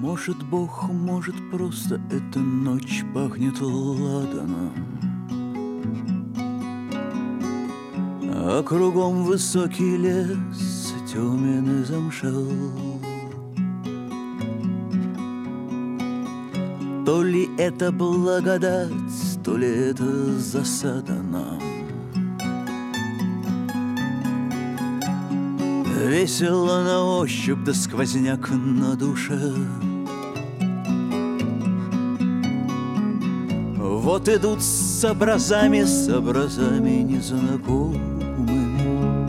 Может, Бог, может, просто эта ночь пахнет ладаном, а кругом высокий лес темен и замшел. То ли это благодать, то ли это засада нам. Весело на ощупь, да сквозняк на душе. Вот идут с образами незнакомыми,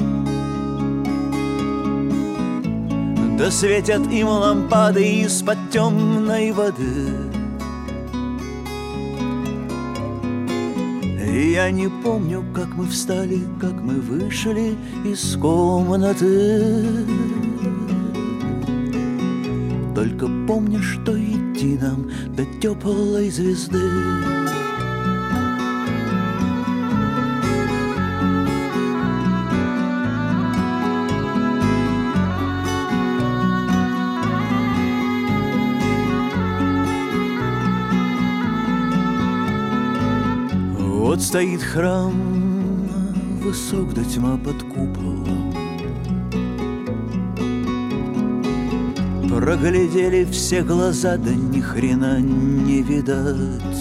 да светят им лампады из-под темной воды. И я не помню, как мы встали, как мы вышли из комнаты. Только помню, что идти нам до теплой звезды. Вот стоит храм, высок до тьма под куполом. Проглядели все глаза, да ни хрена не видать.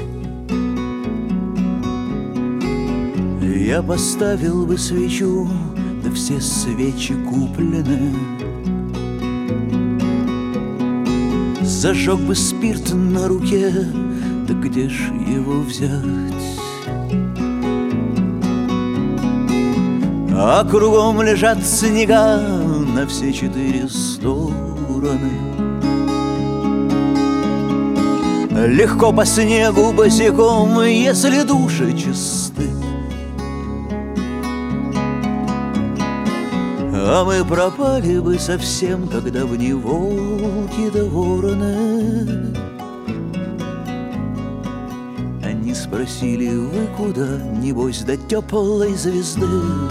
Я поставил бы свечу, да все свечи куплены. Зажег бы спирт на руке, да где ж его взять? А кругом лежат снега на все 4 стороны. Легко по снегу босиком, если души чисты. А мы пропали бы совсем, когда в них волки да вороны. Они спросили: вы куда? Небось, до теплой звезды.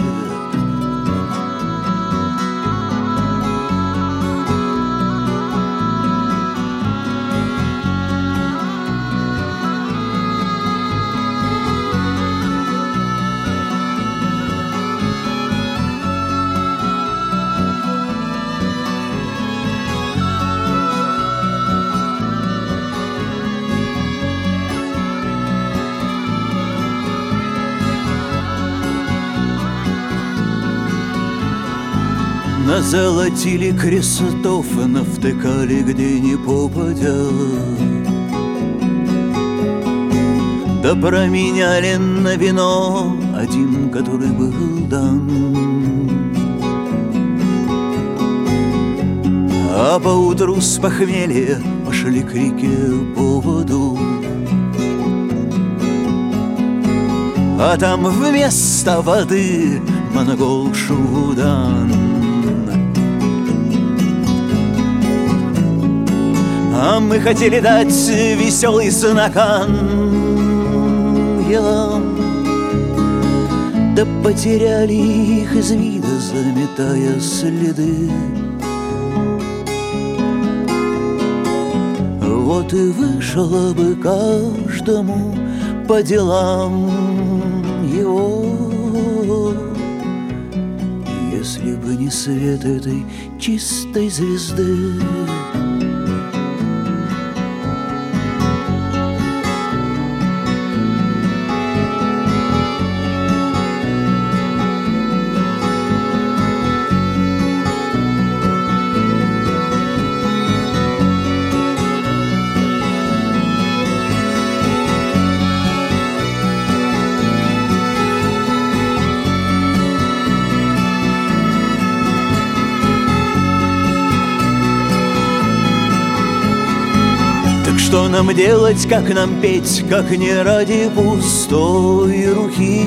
Назолотили крестов и навтыкали где ни попадя, да променяли на вино один, который был дан. А поутру с похмелья пошли к реке по воду, а там вместо воды монгол Шуудан. А мы хотели дать веселый знак ангелам, да потеряли их из вида, заметая следы. Вот и вышло бы каждому по делам его, если бы не свет этой чистой звезды. Что нам делать, как нам петь, как не ради пустой руки?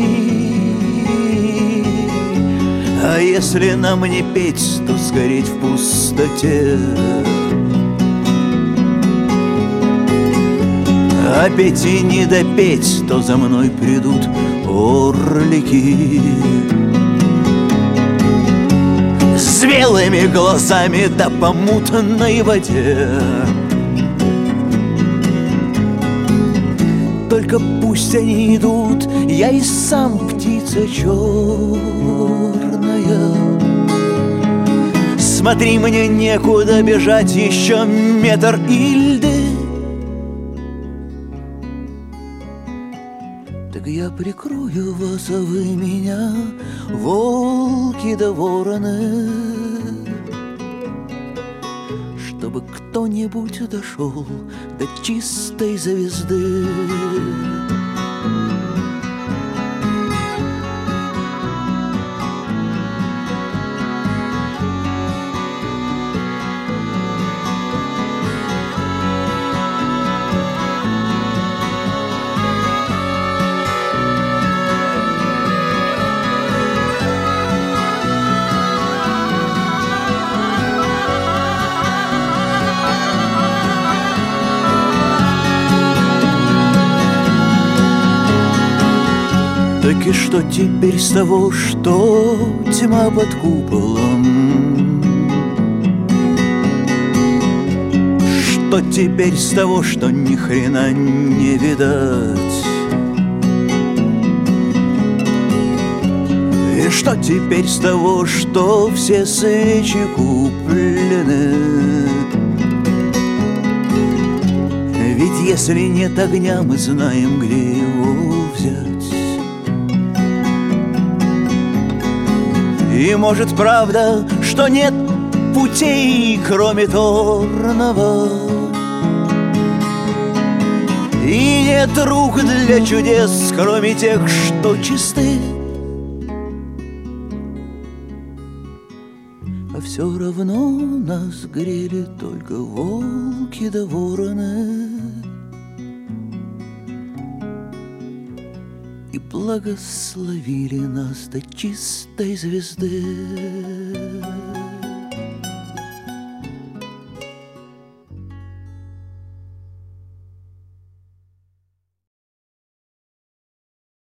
А если нам не петь, то сгореть в пустоте. А петь и не допеть, то за мной придут орлики. с белыми глазами да по мутной воде. Только пусть они идут, я и сам птица черная. Смотри, мне некуда бежать, еще метр и льды. Так я прикрою вас, а вы меня, волки да вороны, чтобы кто-нибудь дошел до чистой звезды. Так и что теперь с того, что тьма под куполом? Что теперь с того, что ни хрена не видать? И что теперь с того, что все свечи куплены? Ведь если нет огня, мы знаем, где его взять. И может правда, что нет путей, кроме торного, и нет рук для чудес, кроме тех, что чисты. А все равно нас грели только волки да вороны, и благословили нас до чистой звезды.